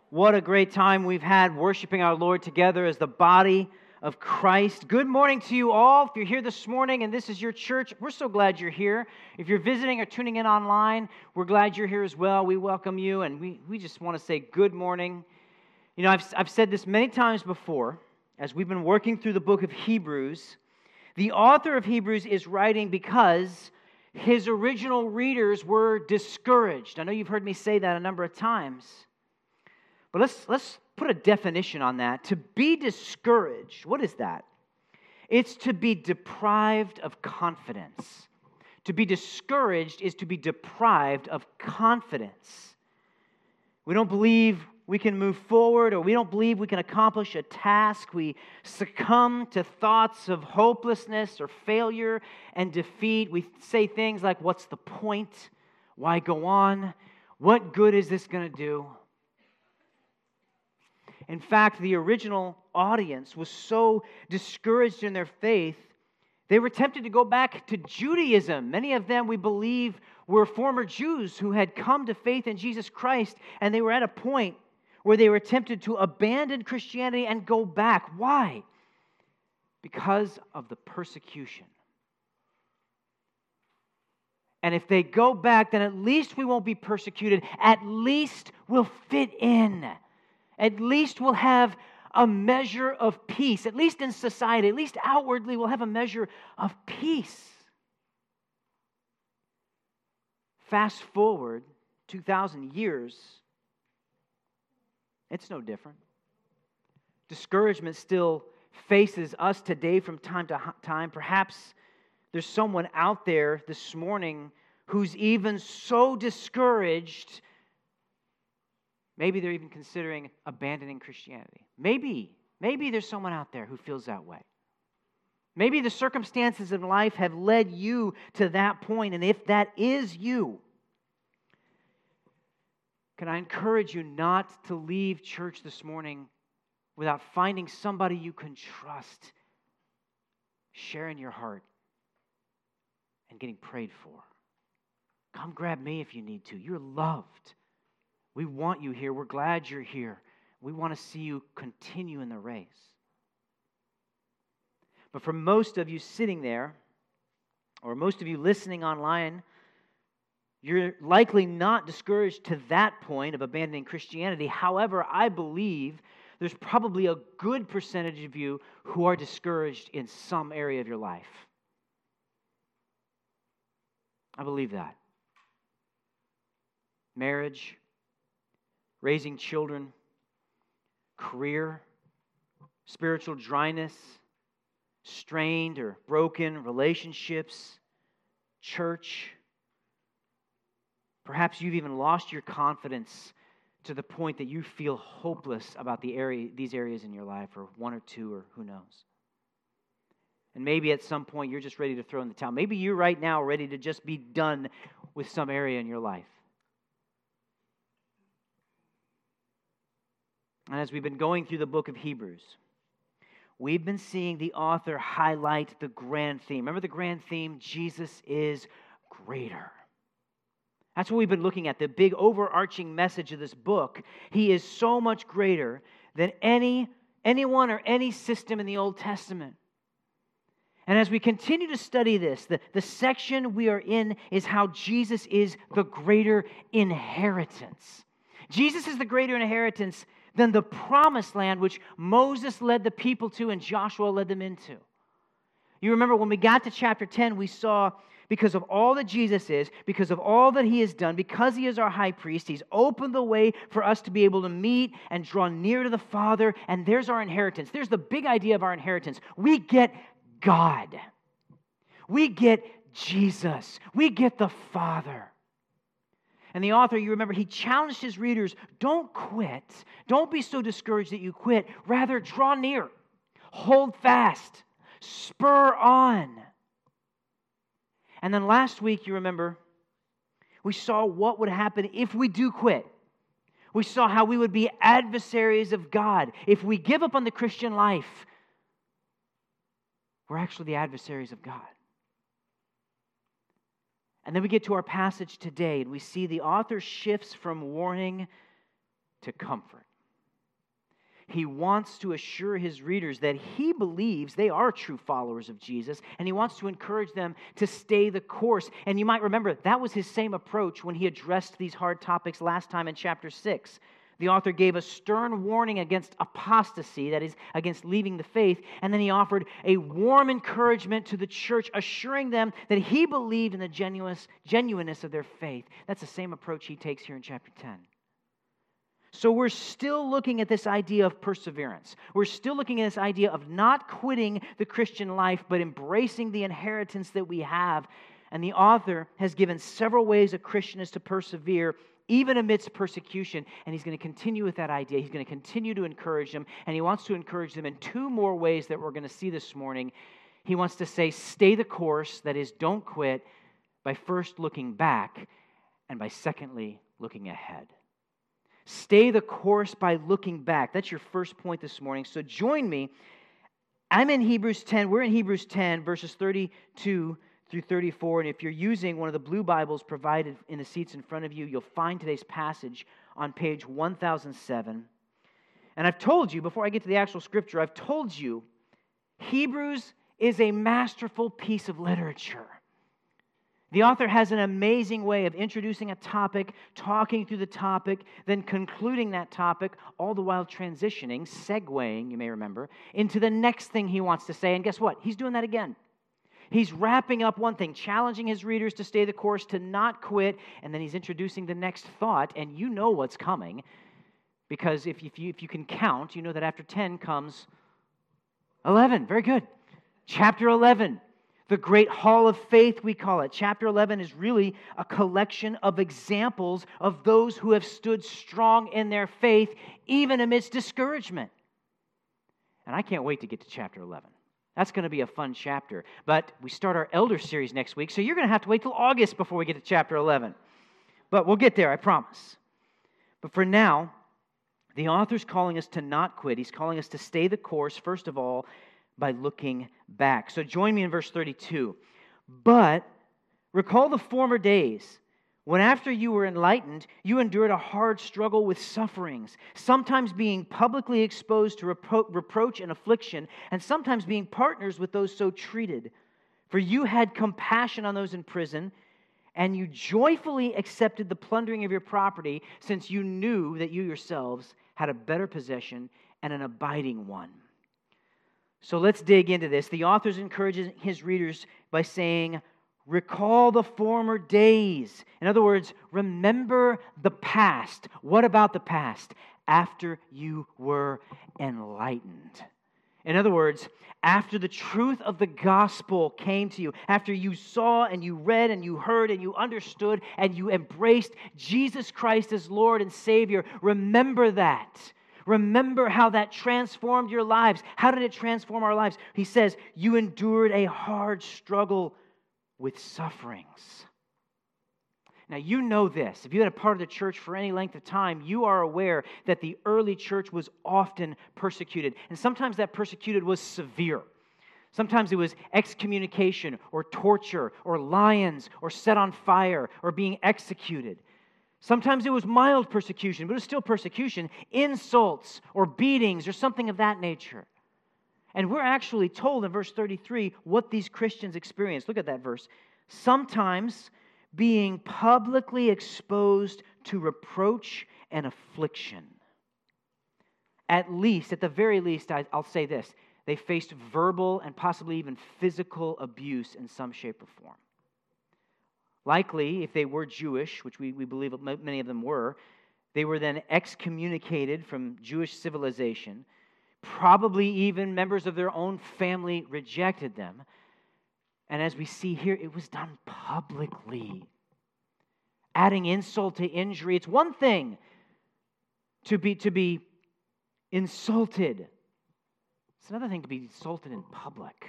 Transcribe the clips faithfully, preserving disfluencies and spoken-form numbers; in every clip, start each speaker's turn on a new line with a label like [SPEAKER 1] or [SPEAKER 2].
[SPEAKER 1] What a great time we've had worshiping our Lord together as the body of Christ. Good morning to you all. If you're here this morning and this is your church, we're so glad you're here. If you're visiting or tuning in online, we're glad you're here as well. We welcome you, and we, we just want to say good morning. You know, I've, I've said this many times before, as we've been working through the book of Hebrews. The author of Hebrews is writing because his original readers were discouraged. I know you've heard me say that a number of times. But let's, let's put a definition on that. To be discouraged, what is that? It's to be deprived of confidence. To be discouraged is to be deprived of confidence. We don't believe we can move forward, or we don't believe we can accomplish a task. We succumb to thoughts of hopelessness or failure and defeat. We say things like, what's the point? Why go on? What good is this going to do? In fact, the original audience was so discouraged in their faith, they were tempted to go back to Judaism. Many of them, we believe, were former Jews who had come to faith in Jesus Christ, and they were at a point where they were tempted to abandon Christianity and go back. Why? Because of the persecution. And if they go back, then at least we won't be persecuted. At least we'll fit in. At least we'll have a measure of peace. At least in society, at least outwardly, we'll have a measure of peace. Fast forward two thousand years, it's no different. Discouragement still faces us today from time to time. Perhaps there's someone out there this morning who's even so discouraged, maybe they're even considering abandoning Christianity. Maybe, maybe there's someone out there who feels that way. Maybe the circumstances in life have led you to that point, and if that is you, can I encourage you not to leave church this morning without finding somebody you can trust, sharing your heart, and getting prayed for. Come grab me if you need to. You're loved. We want you here. We're glad you're here. We want to see you continue in the race. But for most of you sitting there, or most of you listening online, you're likely not discouraged to that point of abandoning Christianity. However, I believe there's probably a good percentage of you who are discouraged in some area of your life. I believe that. Marriage, raising children, career, spiritual dryness, strained or broken relationships, church. Perhaps you've even lost your confidence to the point that you feel hopeless about the area, these areas in your life, or one or two, or who knows. And maybe at some point you're just ready to throw in the towel. Maybe you're right now ready to just be done with some area in your life. And as we've been going through the book of Hebrews, we've been seeing the author highlight the grand theme. Remember the grand theme? Jesus is greater. That's what we've been looking at, the big overarching message of this book. He is so much greater than any anyone or any system in the Old Testament. And as we continue to study this, the, the section we are in is how Jesus is the greater inheritance. Jesus is the greater inheritance than the promised land which Moses led the people to and Joshua led them into. You remember when we got to chapter ten, we saw because of all that Jesus is, because of all that He has done, because He is our high priest, He's opened the way for us to be able to meet and draw near to the Father, and there's our inheritance. There's the big idea of our inheritance. We get God. We get Jesus. We get the Father. And the author, you remember, he challenged his readers, don't quit. Don't be so discouraged that you quit. Rather, draw near. Hold fast. Spur on. And then last week, you remember, we saw what would happen if we do quit. We saw how we would be adversaries of God. If we give up on the Christian life, we're actually the adversaries of God. And then we get to our passage today, and we see the author shifts from warning to comfort. he wants to assure his readers that he believes they are true followers of Jesus, and he wants to encourage them to stay the course. And you might remember that was his same approach when he addressed these hard topics last time in chapter six. The author gave a stern warning against apostasy, that is, against leaving the faith, and then he offered a warm encouragement to the church, assuring them that he believed in the genuineness, genuineness of their faith. That's the same approach he takes here in chapter ten. So we're still looking at this idea of perseverance. We're still looking at this idea of not quitting the Christian life, but embracing the inheritance that we have. And the author has given several ways a Christian is to persevere even amidst persecution, and he's going to continue with that idea. He's going to continue to encourage them, and he wants to encourage them in two more ways that we're going to see this morning. He wants to say, stay the course, that is, don't quit, by first looking back, and by secondly, looking ahead. Stay the course by looking back. That's your first point this morning. So join me. I'm in Hebrews ten. We're in Hebrews ten, verses thirty-two through thirty-four, and if you're using one of the blue Bibles provided in the seats in front of you, you'll find today's passage on page one thousand seven. And I've told you, before I get to the actual scripture, I've told you, Hebrews is a masterful piece of literature. The author has an amazing way of introducing a topic, talking through the topic, then concluding that topic, all the while transitioning, segueing, you may remember, into the next thing he wants to say. And guess what? He's doing that again. He's wrapping up one thing, challenging his readers to stay the course, to not quit, and then he's introducing the next thought, and you know what's coming, because if, if, you, if you can count, you know that after ten comes eleven. Very good. Chapter eleven, the great hall of faith, we call it. Chapter eleven is really a collection of examples of those who have stood strong in their faith, even amidst discouragement. And I can't wait to get to chapter eleven. That's going to be a fun chapter. But we start our Elder series next week, so you're going to have to wait till August before we get to chapter eleven. But we'll get there, I promise. But for now, the author's calling us to not quit. He's calling us to stay the course, first of all, by looking back. So join me in verse thirty-two. But recall the former days, when after you were enlightened, you endured a hard struggle with sufferings, sometimes being publicly exposed to repro- reproach and affliction, and sometimes being partners with those so treated. For you had compassion on those in prison, and you joyfully accepted the plundering of your property, since you knew that you yourselves had a better possession and an abiding one. So let's dig into this. The author encourages his readers by saying, recall the former days. In other words, remember the past. What about the past? After you were enlightened. In other words, after the truth of the gospel came to you, after you saw and you read and you heard and you understood and you embraced Jesus Christ as Lord and Savior, remember that. Remember how that transformed your lives. How did it transform our lives? He says, you endured a hard struggle with sufferings. Now, you know this. If you've been a part of the church for any length of time, you are aware that the early church was often persecuted. And sometimes that persecuted was severe. Sometimes it was excommunication or torture or lions or set on fire or being executed. Sometimes it was mild persecution, but it was still persecution, insults or beatings or something of that nature. And we're actually told in verse thirty-three what these Christians experienced. Look at that verse. Sometimes being publicly exposed to reproach and affliction. At least, at the very least, I, I'll say this. They faced verbal and possibly even physical abuse in some shape or form. Likely, if they were Jewish, which we, we believe many of them were, they were then excommunicated from Jewish civilization. Probably even members of their own family rejected them. And as we see here, it was done publicly. Adding insult to injury. It's one thing to be, to be insulted. It's another thing to be insulted in public.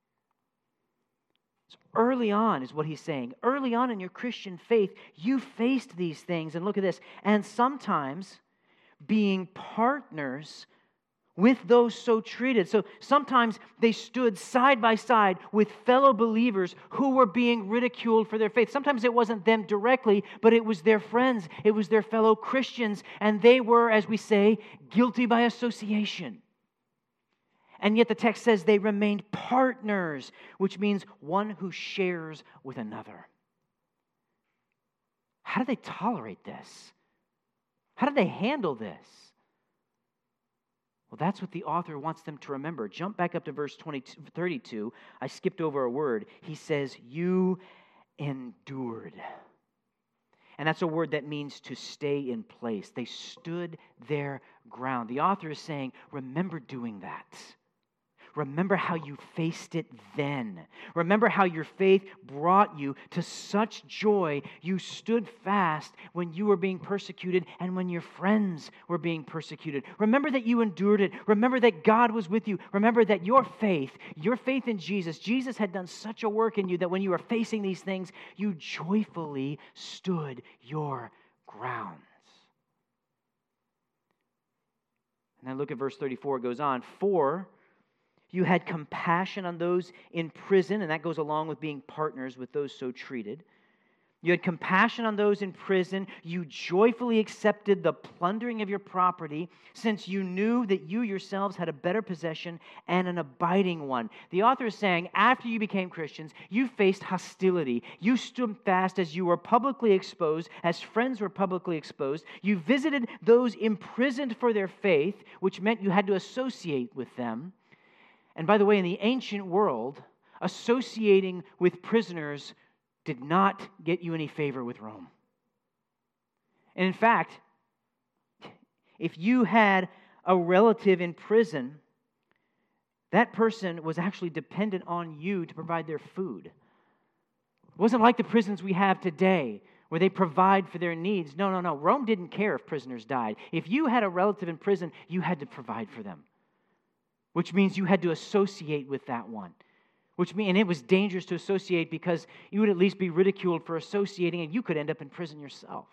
[SPEAKER 1] So early on is what he's saying. Early on in your Christian faith, you faced these things. And look at this. And sometimes being partners with those so treated. So sometimes they stood side by side with fellow believers who were being ridiculed for their faith. Sometimes it wasn't them directly, but it was their friends, it was their fellow Christians, and they were, as we say, guilty by association. And yet the text says they remained partners, which means one who shares with another. How do they tolerate this? How do they handle this? Well, that's what the author wants them to remember. Jump back up to verse thirty-two. I skipped over a word. He says, you endured. And that's a word that means to stay in place. They stood their ground. The author is saying, remember doing that. Remember how you faced it then. Remember how your faith brought you to such joy. You stood fast when you were being persecuted and when your friends were being persecuted. Remember that you endured it. Remember that God was with you. Remember that your faith, your faith in Jesus, Jesus had done such a work in you that when you were facing these things, you joyfully stood your grounds. And then look at verse thirty-four. It goes on. For you had compassion on those in prison, and that goes along with being partners with those so treated. You had compassion on those in prison. You joyfully accepted the plundering of your property, since you knew that you yourselves had a better possession and an abiding one. The author is saying, after you became Christians, you faced hostility. You stood fast as you were publicly exposed, as friends were publicly exposed. You visited those imprisoned for their faith, which meant you had to associate with them. And by the way, in the ancient world, associating with prisoners did not get you any favor with Rome. And in fact, if you had a relative in prison, that person was actually dependent on you to provide their food. It wasn't like the prisons we have today, where they provide for their needs. No, no, no. Rome didn't care if prisoners died. If you had a relative in prison, you had to provide for them, which means you had to associate with that one. Which mean, and it was dangerous to associate because you would at least be ridiculed for associating, and you could end up in prison yourself.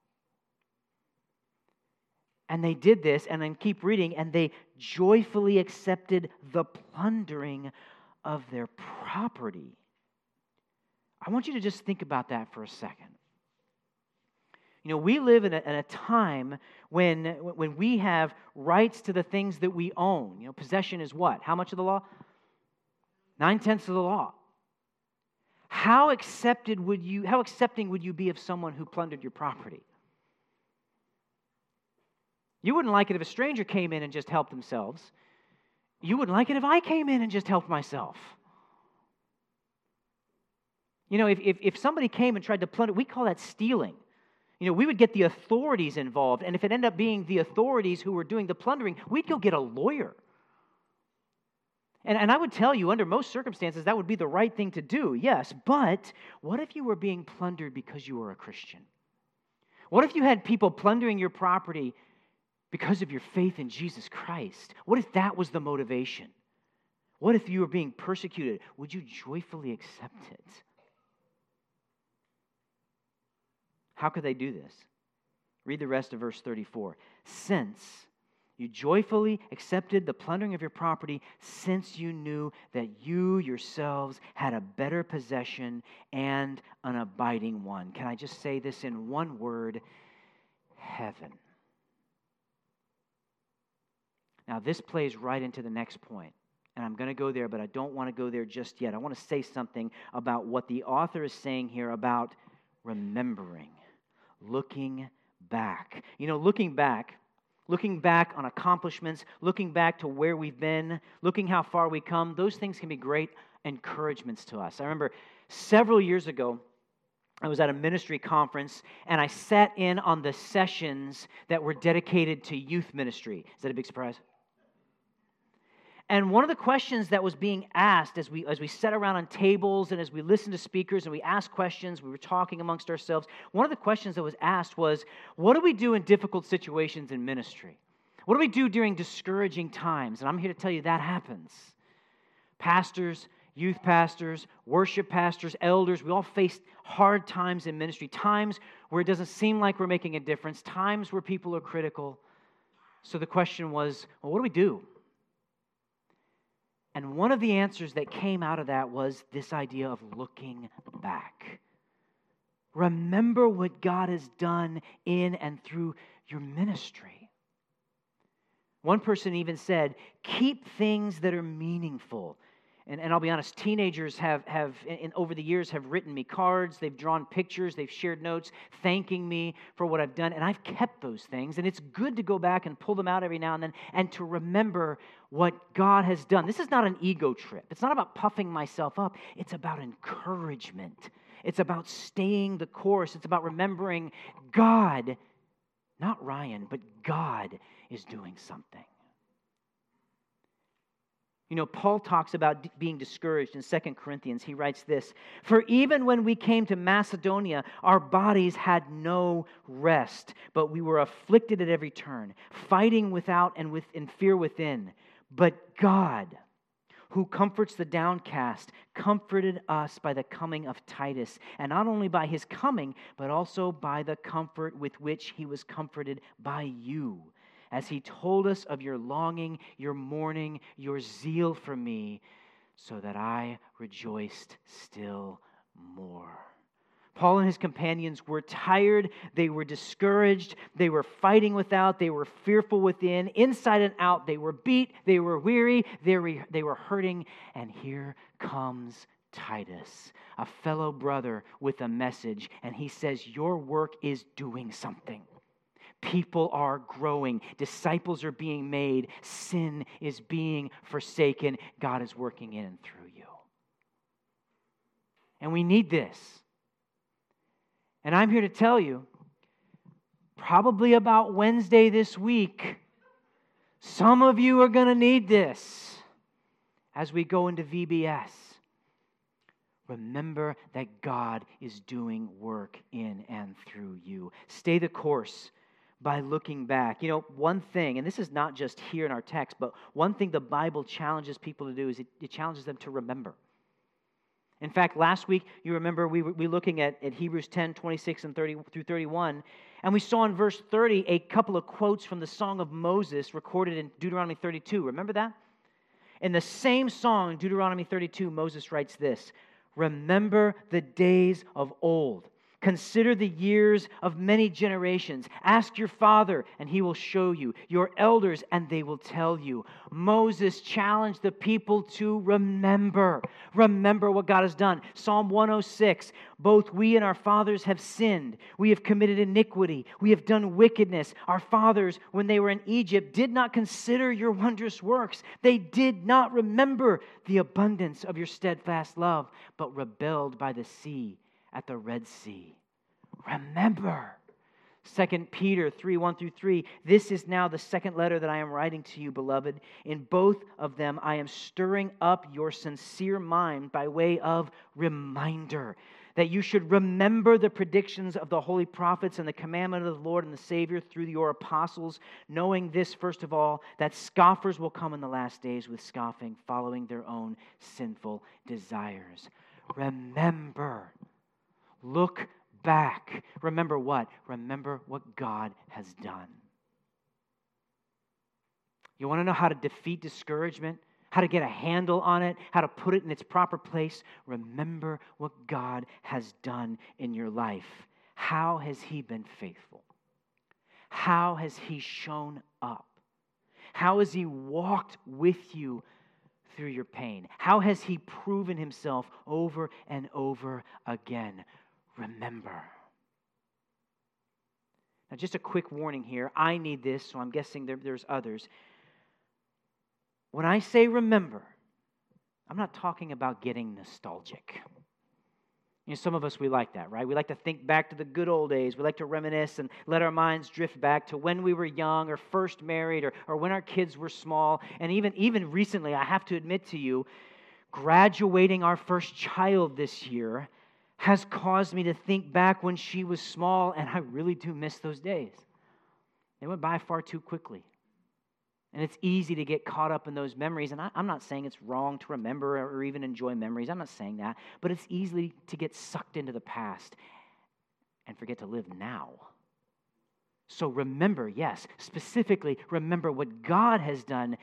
[SPEAKER 1] And they did this, and then keep reading, and they joyfully accepted the plundering of their property. I want you to just think about that for a second. You know, we live in a, in a time when, when we have rights to the things that we own. You know, possession is what? How much of the law? Nine-tenths of the law. How accepted would you, how accepting would you be of someone who plundered your property? You wouldn't like it if a stranger came in and just helped themselves. You wouldn't like it if I came in and just helped myself. You know, if, if, if somebody came and tried to plunder, we call that stealing. You know, we would get the authorities involved, and if it ended up being the authorities who were doing the plundering, we'd go get a lawyer. And, and I would tell you, under most circumstances, that would be the right thing to do, yes, but what if you were being plundered because you were a Christian? What if you had people plundering your property because of your faith in Jesus Christ? What if that was the motivation? What if you were being persecuted? Would you joyfully accept it? How could they do this? Read the rest of verse thirty-four. Since you joyfully accepted the plundering of your property, since you knew that you yourselves had a better possession and an abiding one. Can I just say this in one word? Heaven. Now, this plays right into the next point. And I'm going to go there, but I don't want to go there just yet. I want to say something about what the author is saying here about remembering. Looking back. You know, looking back, looking back on accomplishments, looking back to where we've been, looking how far we come, those things can be great encouragements to us. I remember several years ago, I was at a ministry conference, and I sat in on the sessions that were dedicated to youth ministry. Is that a big surprise? And one of the questions that was being asked as we as we sat around on tables and as we listened to speakers and we asked questions, we were talking amongst ourselves, one of the questions that was asked was, what do we do in difficult situations in ministry? What do we do during discouraging times? And I'm here to tell you that happens. Pastors, youth pastors, worship pastors, elders, we all face hard times in ministry, times where it doesn't seem like we're making a difference, times where people are critical. So the question was, well, what do we do? And one of the answers that came out of that was this idea of looking back. Remember what God has done in and through your ministry. One person even said, keep things that are meaningful. And, and I'll be honest, teenagers have, have in, over the years, have written me cards, they've drawn pictures, they've shared notes, thanking me for what I've done, and I've kept those things, and it's good to go back and pull them out every now and then, and to remember what God has done. This is not an ego trip. It's not about puffing myself up. It's about encouragement. It's about staying the course. It's about remembering God, not Ryan, but God is doing something. You know, Paul talks about being discouraged in Second Corinthians. He writes this, "For even when we came to Macedonia, our bodies had no rest, but we were afflicted at every turn, fighting without and with in fear within. But God, who comforts the downcast, comforted us by the coming of Titus, and not only by his coming, but also by the comfort with which he was comforted by you, as he told us of your longing, your mourning, your zeal for me, so that I rejoiced still more." Paul and his companions were tired, they were discouraged, they were fighting without, they were fearful within, inside and out, they were beat, they were weary, they were, they were hurting, and here comes Titus, a fellow brother with a message, and he says, your work is doing something. People are growing. Disciples are being made. Sin is being forsaken. God is working in and through you. And we need this. And I'm here to tell you, probably about Wednesday this week, some of you are going to need this as we go into V B S. Remember that God is doing work in and through you. Stay the course by looking back. You know, one thing, and this is not just here in our text, but one thing the Bible challenges people to do is it, it challenges them to remember. In fact, last week, you remember we were, we were looking at, at Hebrews ten, twenty-six and thirty through thirty-one, and we saw in verse thirty a couple of quotes from the Song of Moses recorded in Deuteronomy thirty-two. Remember that? In the same song, Deuteronomy thirty-two, Moses writes this, "Remember the days of old. Consider the years of many generations. Ask your father, and he will show you. Your elders, and they will tell you." Moses challenged the people to remember. Remember what God has done. Psalm one oh six, "Both we and our fathers have sinned. We have committed iniquity. We have done wickedness. Our fathers, when they were in Egypt, did not consider your wondrous works. They did not remember the abundance of your steadfast love, but rebelled by the sea, at the Red Sea." Remember. Second Peter three, one through three, "This is now the second letter that I am writing to you, beloved. In both of them I am stirring up your sincere mind by way of reminder, that you should remember the predictions of the holy prophets and the commandment of the Lord and the Savior through your apostles, knowing this, first of all, that scoffers will come in the last days with scoffing, following their own sinful desires." Remember. Look back. Remember what? Remember what God has done. You want to know how to defeat discouragement? How to get a handle on it? How to put it in its proper place? Remember what God has done in your life. How has He been faithful? How has He shown up? How has He walked with you through your pain? How has He proven Himself over and over again? Remember. Now, just a quick warning here. I need this, so I'm guessing there, there's others. When I say remember, I'm not talking about getting nostalgic. You know, some of us, we like that, right? We like to think back to the good old days. We like to reminisce and let our minds drift back to when we were young or first married or, or when our kids were small. And even, even recently, I have to admit to you, graduating our first child this year has caused me to think back when she was small, and I really do miss those days. They went by far too quickly. And it's easy to get caught up in those memories. And I, I'm not saying it's wrong to remember or even enjoy memories. I'm not saying that. But it's easy to get sucked into the past and forget to live now. So remember, yes, specifically remember what God has done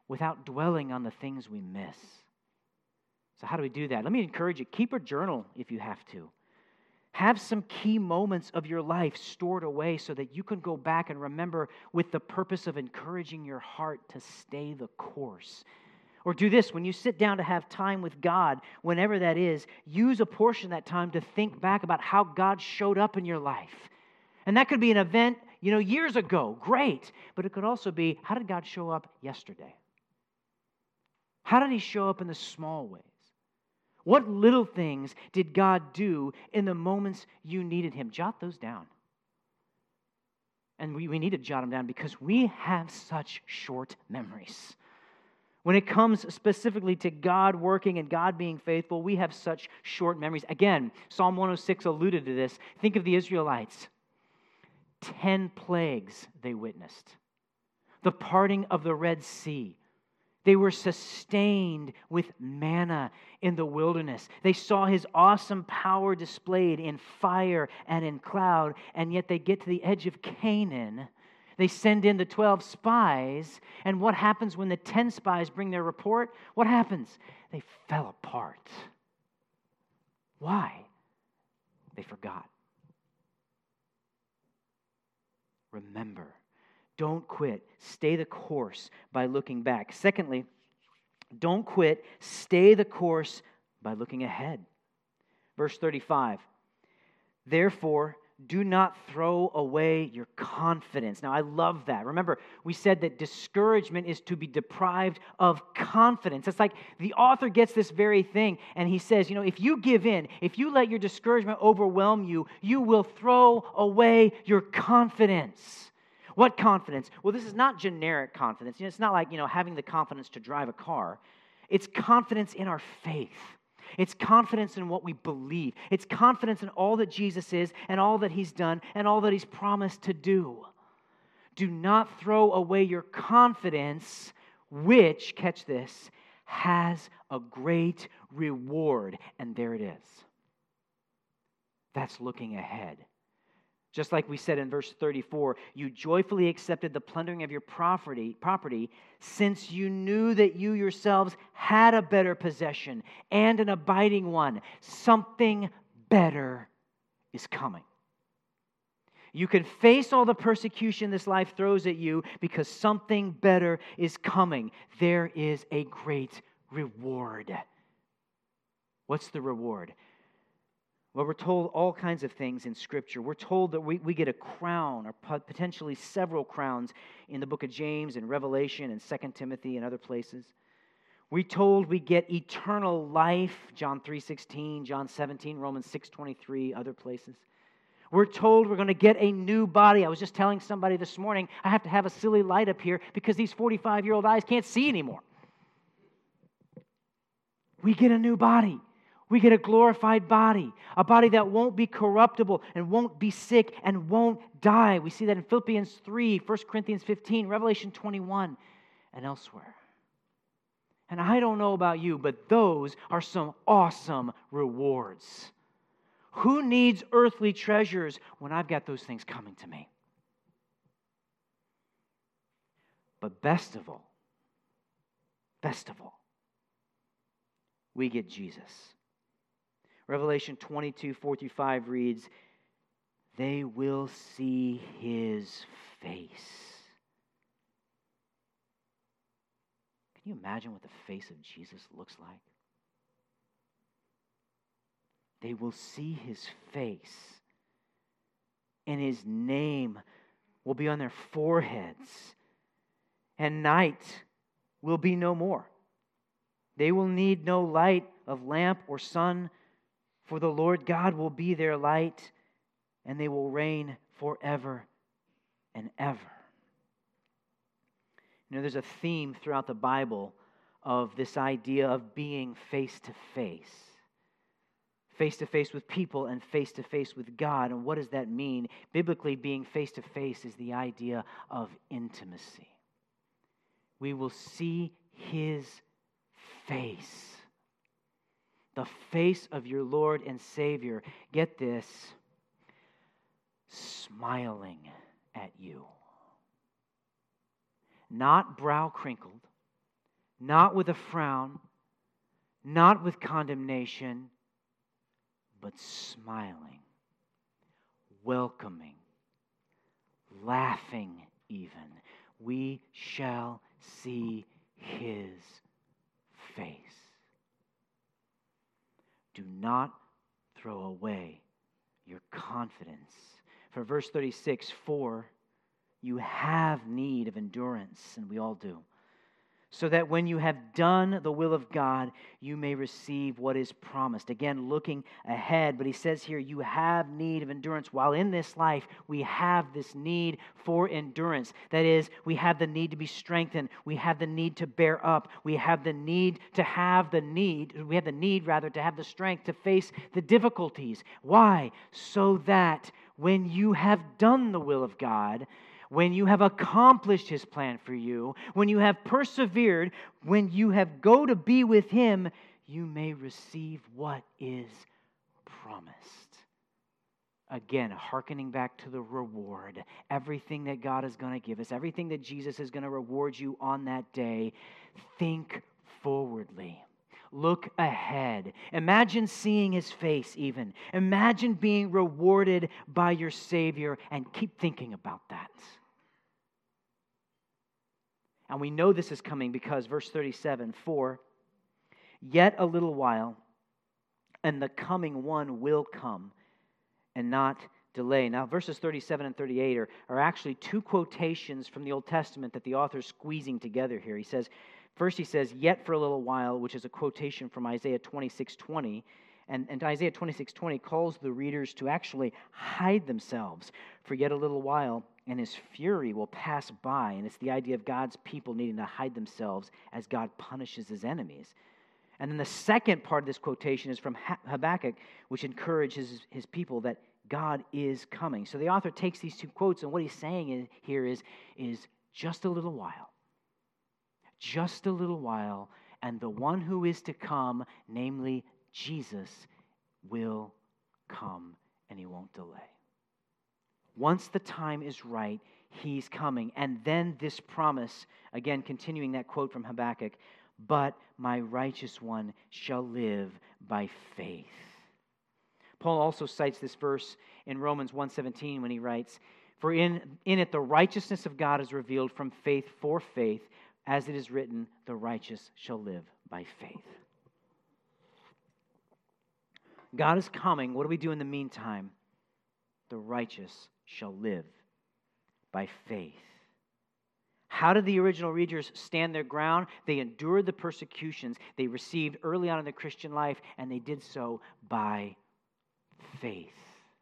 [SPEAKER 1] without dwelling on the things we miss. So how do we do that? Let me encourage you, keep a journal if you have to. Have some key moments of your life stored away so that you can go back and remember with the purpose of encouraging your heart to stay the course. Or do this, when you sit down to have time with God, whenever that is, use a portion of that time to think back about how God showed up in your life. And that could be an event, you know, years ago, great. But it could also be, how did God show up yesterday? How did He show up in the small ways? What little things did God do in the moments you needed Him? Jot those down. And we, we need to jot them down because we have such short memories. When it comes specifically to God working and God being faithful, we have such short memories. Again, Psalm one oh six alluded to this. Think of the Israelites. Ten plagues they witnessed. The parting of the Red Sea. They were sustained with manna in the wilderness. They saw His awesome power displayed in fire and in cloud, and yet they get to the edge of Canaan. They send in the twelve spies, and what happens when the ten spies bring their report? What happens? They fell apart. Why? They forgot. Remember. Don't quit. Stay the course by looking back. Secondly, don't quit. Stay the course by looking ahead. Verse thirty-five. Therefore, do not throw away your confidence. Now, I love that. Remember, we said that discouragement is to be deprived of confidence. It's like the author gets this very thing, and he says, you know, if you give in, if you let your discouragement overwhelm you, you will throw away your confidence. What confidence? Well, this is not generic confidence. You know, it's not like, you know, having the confidence to drive a car. It's confidence in our faith. It's confidence in what we believe. It's confidence in all that Jesus is and all that He's done and all that He's promised to do. Do not throw away your confidence, which, catch this, has a great reward. And there it is. That's looking ahead. Just like we said in verse thirty-four, you joyfully accepted the plundering of your property, property, since you knew that you yourselves had a better possession and an abiding one. Something better is coming. You can face all the persecution this life throws at you because something better is coming. There is a great reward. What's the reward? Well, we're told all kinds of things in Scripture. We're told that we, we get a crown, or potentially several crowns, in the book of James and Revelation and Second Timothy and other places. We're told we get eternal life, John three sixteen, John seventeen, Romans six twenty-three, other places. We're told we're going to get a new body. I was just telling somebody this morning, I have to have a silly light up here because these forty-five-year-old eyes can't see anymore. We get a new body. We get a glorified body, a body that won't be corruptible and won't be sick and won't die. We see that in Philippians three, First Corinthians fifteen, Revelation twenty-one, and elsewhere. And I don't know about you, but those are some awesome rewards. Who needs earthly treasures when I've got those things coming to me? But best of all, best of all, we get Jesus. Revelation twenty-two, four through five reads, they will see His face. Can you imagine what the face of Jesus looks like? They will see His face, and His name will be on their foreheads, and night will be no more. They will need no light of lamp or sun, for the Lord God will be their light, and they will reign forever and ever. You know, there's a theme throughout the Bible of this idea of being face-to-face. Face-to-face with people and face-to-face with God. And what does that mean? Biblically, being face-to-face is the idea of intimacy. We will see His face. The face of your Lord and Savior, get this, smiling at you. Not brow crinkled, not with a frown, not with condemnation, but smiling, welcoming, laughing even. We shall see His face. Do not throw away your confidence. For verse thirty-six, for you have need of endurance, and we all do, so that when you have done the will of God, you may receive what is promised. Again, looking ahead, but he says here, you have need of endurance. While in this life, we have this need for endurance. That is, we have the need to be strengthened. We have the need to bear up. We have the need to have the need, we have the need, rather, to have the strength to face the difficulties. Why? So that when you have done the will of God, when you have accomplished His plan for you, when you have persevered, when you have go to be with Him, you may receive what is promised. Again, hearkening back to the reward, everything that God is going to give us, everything that Jesus is going to reward you on that day, think forwardly. Look ahead. Imagine seeing His face even. Imagine being rewarded by your Savior, and keep thinking about that. And we know this is coming because verse thirty-seven, for yet a little while, and the coming one will come and not delay. Now, verses thirty-seven and thirty-eight are, are actually two quotations from the Old Testament that the author's squeezing together here. He says, first he says, yet for a little while, which is a quotation from Isaiah twenty-six twenty. And, and Isaiah twenty-six twenty calls the readers to actually hide themselves for yet a little while, and His fury will pass by. And it's the idea of God's people needing to hide themselves as God punishes His enemies. And then the second part of this quotation is from Habakkuk, which encourages his people that God is coming. So the author takes these two quotes, and what he's saying here is, is just a little while. Just a little while, and the one who is to come, namely Jesus, will come, and He won't delay. Once the time is right, He's coming. And then this promise, again, continuing that quote from Habakkuk, but my righteous one shall live by faith. Paul also cites this verse in Romans one seventeen when he writes, for in, in it the righteousness of God is revealed from faith for faith, as it is written, the righteous shall live by faith. God is coming. What do we do in the meantime? The righteous shall live by faith. How did the original readers stand their ground? They endured the persecutions they received early on in the Christian life, and they did so by faith.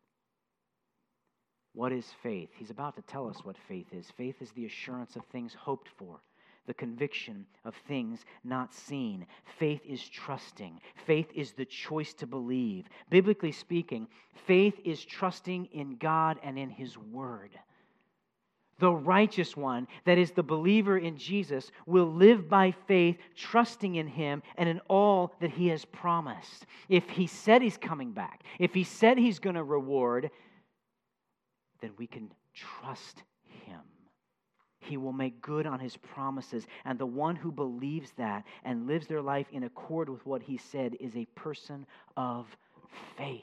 [SPEAKER 1] What is faith? He's about to tell us what faith is. Faith is the assurance of things hoped for, the conviction of things not seen. Faith is trusting. Faith is the choice to believe. Biblically speaking, faith is trusting in God and in His Word. The righteous one, that is the believer in Jesus, will live by faith, trusting in Him and in all that He has promised. If He said He's coming back, if He said He's going to reward, then we can trust Him. He will make good on His promises. And the one who believes that and lives their life in accord with what He said is a person of faith.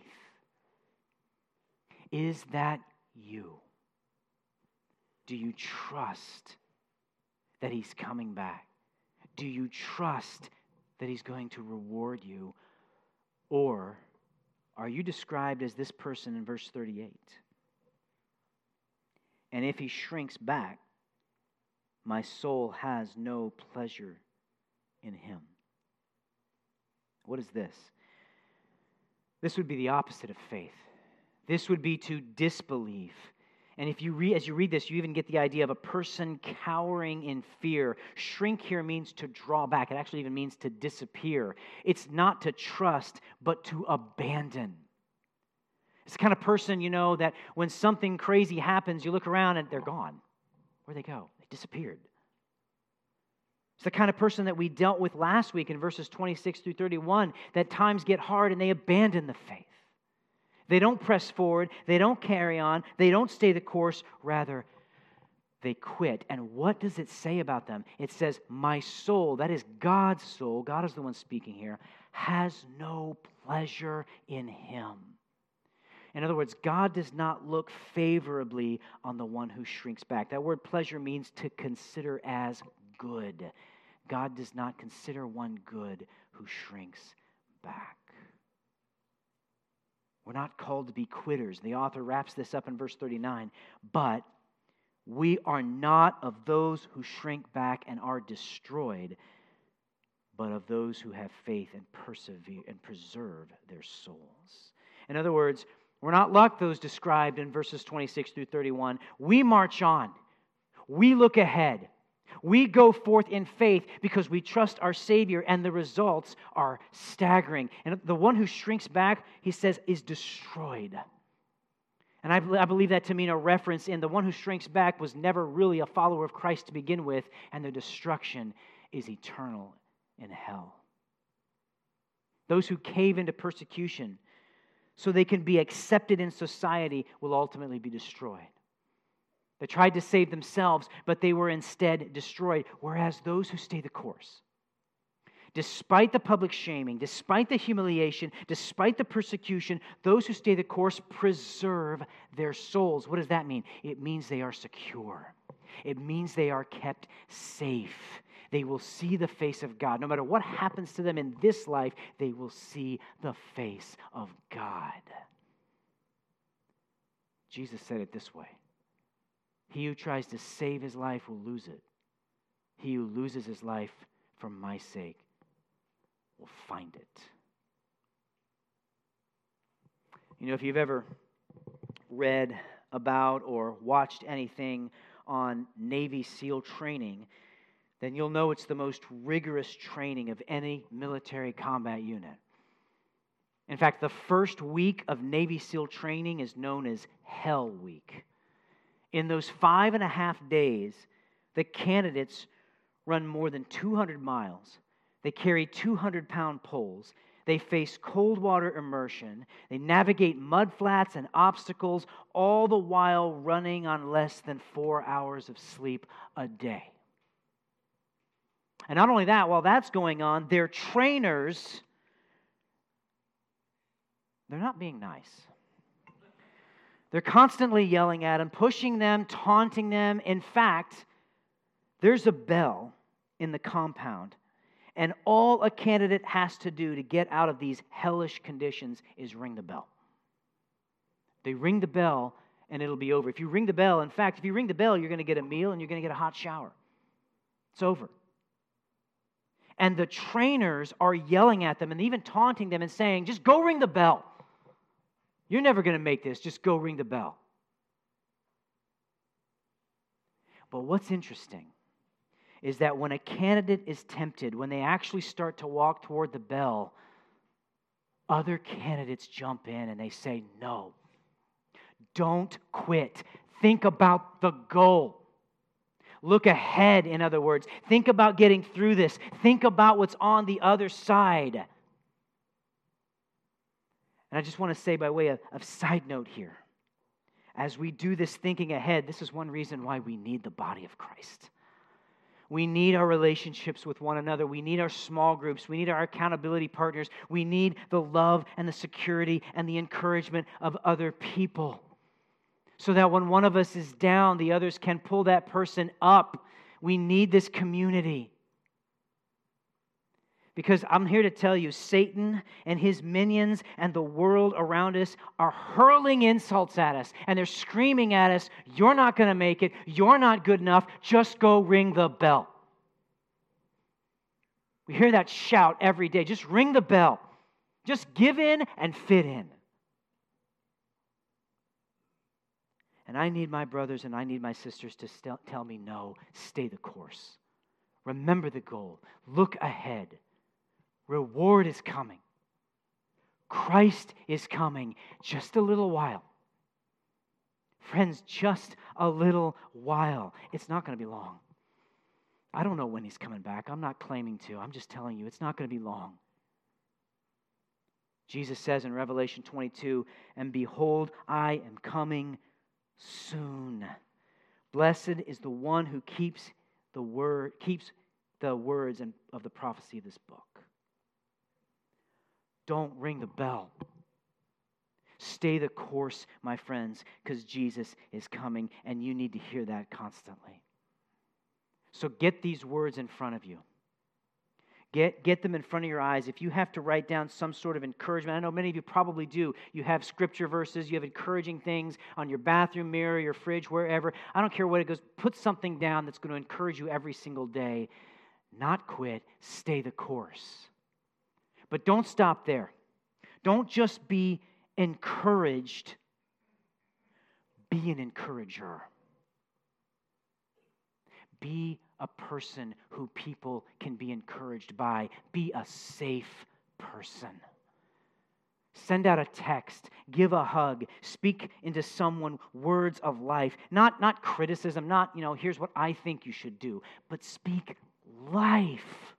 [SPEAKER 1] Is that you? Do you trust that He's coming back? Do you trust that He's going to reward you? Or are you described as this person in verse thirty-eight? And if He shrinks back, my soul has no pleasure in Him. What is this? This would be the opposite of faith. This would be to disbelieve. And if you read, as you read this, you even get the idea of a person cowering in fear. Shrink here means to draw back. It actually even means to disappear. It's not to trust, but to abandon. It's the kind of person, you know, that when something crazy happens, you look around and they're gone. Where'd they go? They disappeared. It's the kind of person that we dealt with last week in verses twenty-six through thirty-one, that times get hard and they abandon the faith. They don't press forward. They don't carry on. They don't stay the course. Rather, they quit. And what does it say about them? It says, my soul, that is God's soul, God is the one speaking here, has no pleasure in him. In other words, God does not look favorably on the one who shrinks back. That word pleasure means to consider as good. God does not consider one good who shrinks back. We're not called to be quitters. The author wraps this up in verse thirty-nine. But we are not of those who shrink back and are destroyed, but of those who have faith and persevere and preserve their souls. In other words, we're not like those described in verses twenty-six through thirty-one. We march on. We look ahead. We go forth in faith because we trust our Savior, and the results are staggering. And the one who shrinks back, he says, is destroyed. And I, I believe that to mean a reference in the one who shrinks back was never really a follower of Christ to begin with, and their destruction is eternal in hell. Those who cave into persecution so they can be accepted in society will ultimately be destroyed. They tried to save themselves, but they were instead destroyed, whereas those who stay the course, despite the public shaming, despite the humiliation, despite the persecution, those who stay the course preserve their souls. What does that mean? It means they are secure. It means they are kept safe. They will see the face of God. No matter what happens to them in this life, they will see the face of God. Jesus said it this way. He who tries to save his life will lose it. He who loses his life for my sake will find it. You know, if you've ever read about or watched anything on Navy SEAL training, then you'll know it's the most rigorous training of any military combat unit. In fact, the first week of Navy SEAL training is known as Hell Week. In those five and a half days, the candidates run more than two hundred miles. They carry two hundred pound poles. They face cold water immersion. They navigate mud flats and obstacles, all the while running on less than four hours of sleep a day. And not only that, while that's going on, their trainers, they're not being nice. They're constantly yelling at them, pushing them, taunting them. In fact, there's a bell in the compound, and all a candidate has to do to get out of these hellish conditions is ring the bell. They ring the bell, and it'll be over. If you ring the bell, in fact, if you ring the bell, you're going to get a meal and you're going to get a hot shower. It's over. And the trainers are yelling at them and even taunting them and saying, just go ring the bell. You're never going to make this. Just go ring the bell. But what's interesting is that when a candidate is tempted, when they actually start to walk toward the bell, other candidates jump in and they say, no, don't quit. Think about the goal. Look ahead, in other words. Think about getting through this. Think about what's on the other side. And I just want to say by way of, of side note here, as we do this thinking ahead, this is one reason why we need the body of Christ. We need our relationships with one another. We need our small groups. We need our accountability partners. We need the love and the security and the encouragement of other people, so that when one of us is down, the others can pull that person up. We need this community. Because I'm here to tell you, Satan and his minions and the world around us are hurling insults at us. And they're screaming at us, you're not going to make it. You're not good enough. Just go ring the bell. We hear that shout every day. Just ring the bell. Just give in and fit in. And I need my brothers and I need my sisters to st- tell me, no, stay the course. Remember the goal. Look ahead. Reward is coming. Christ is coming. Just a little while. Friends, just a little while. It's not going to be long. I don't know when he's coming back. I'm not claiming to. I'm just telling you, it's not going to be long. Jesus says in Revelation twenty-two, and behold, I am coming soon. Blessed is the one who keeps the word, keeps the words and of the prophecy of this book. Don't ring the bell. Stay the course, my friends, because Jesus is coming, and you need to hear that constantly. So get these words in front of you. Get, get them in front of your eyes. If you have to write down some sort of encouragement, I know many of you probably do. You have scripture verses, you have encouraging things on your bathroom mirror, your fridge, wherever. I don't care what it goes. Put something down that's going to encourage you every single day. Not quit, stay the course. But don't stop there. Don't just be encouraged. Be an encourager. Be a person who people can be encouraged by. Be a safe person. Send out a text. Give a hug. Speak into someone words of life. Not, not criticism, not, you know, here's what I think you should do, but speak life.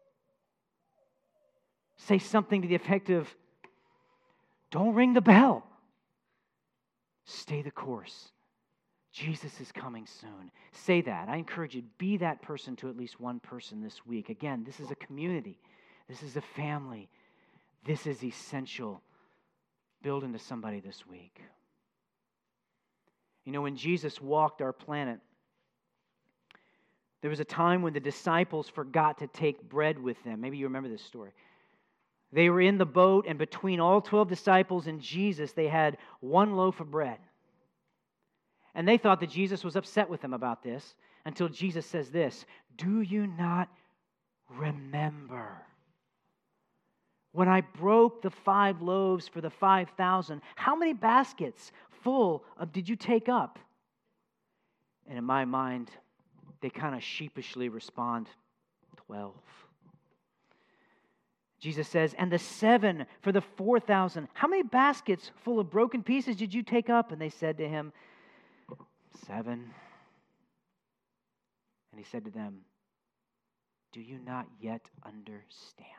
[SPEAKER 1] Say something to the effect of, don't ring the bell. Stay the course. Jesus is coming soon. Say that. I encourage you, be that person to at least one person this week. Again, this is a community. This is a family. This is essential. Build into somebody this week. You know, when Jesus walked our planet, there was a time when the disciples forgot to take bread with them. Maybe you remember this story. They were in the boat, and between all twelve disciples and Jesus, they had one loaf of bread. And they thought that Jesus was upset with them about this until Jesus says this, do you not remember when I broke the five loaves for the five thousand, how many baskets full of did you take up? And in my mind, they kind of sheepishly respond, twelve. Jesus says, and the seven for the four thousand, how many baskets full of broken pieces did you take up? And they said to him, seven. And he said to them, do you not yet understand?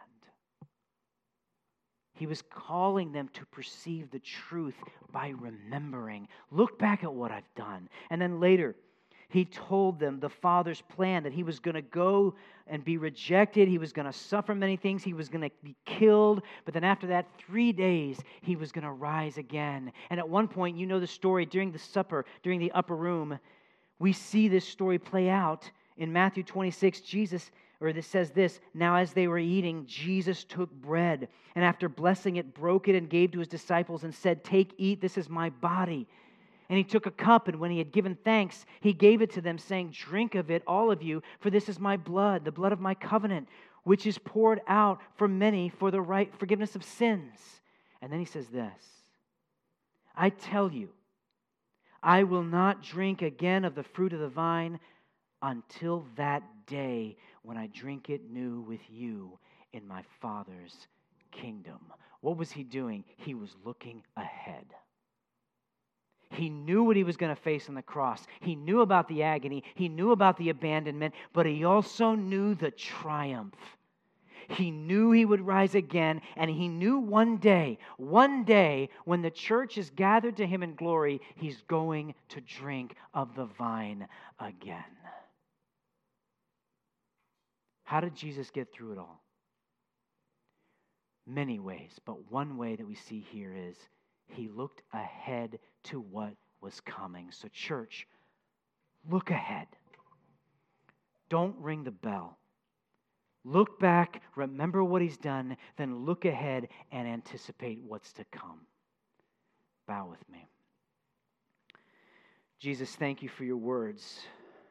[SPEAKER 1] He was calling them to perceive the truth by remembering. Look back at what I've done. And then later, he told them the Father's plan, that he was going to go and be rejected. He was going to suffer many things. He was going to be killed. But then after that, three days, he was going to rise again. And at one point, you know the story, during the supper, during the upper room, we see this story play out. In Matthew twenty-six, Jesus, or this says this, now as they were eating, Jesus took bread, and after blessing it, broke it and gave to his disciples and said, take, eat, this is my body. And he took a cup, and when he had given thanks, he gave it to them, saying, drink of it, all of you, for this is my blood, the blood of my covenant, which is poured out for many for the right forgiveness of sins. And then he says this, I tell you, I will not drink again of the fruit of the vine until that day when I drink it new with you in my Father's kingdom. What was he doing? He was looking ahead. He knew what he was going to face on the cross. He knew about the agony. He knew about the abandonment, but he also knew the triumph. He knew he would rise again, and he knew one day, one day, when the church is gathered to him in glory, he's going to drink of the vine again. How did Jesus get through it all? Many ways, but one way that we see here is he looked ahead to what was coming. So church, look ahead. Don't ring the bell. Look back, remember what he's done, then look ahead and anticipate what's to come. Bow with me. Jesus, thank you for your words.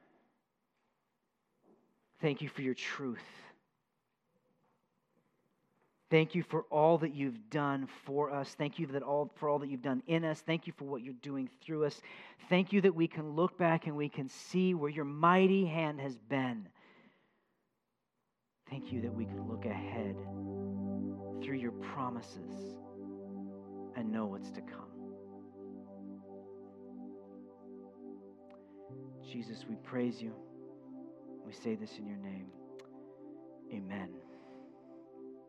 [SPEAKER 1] Thank you for your truth. Thank you for all that you've done for us. Thank you that all, for all that you've done in us. Thank you for what you're doing through us. Thank you that we can look back and we can see where your mighty hand has been. Thank you that we can look ahead through your promises and know what's to come. Jesus, we praise you. We say this in your name. Amen.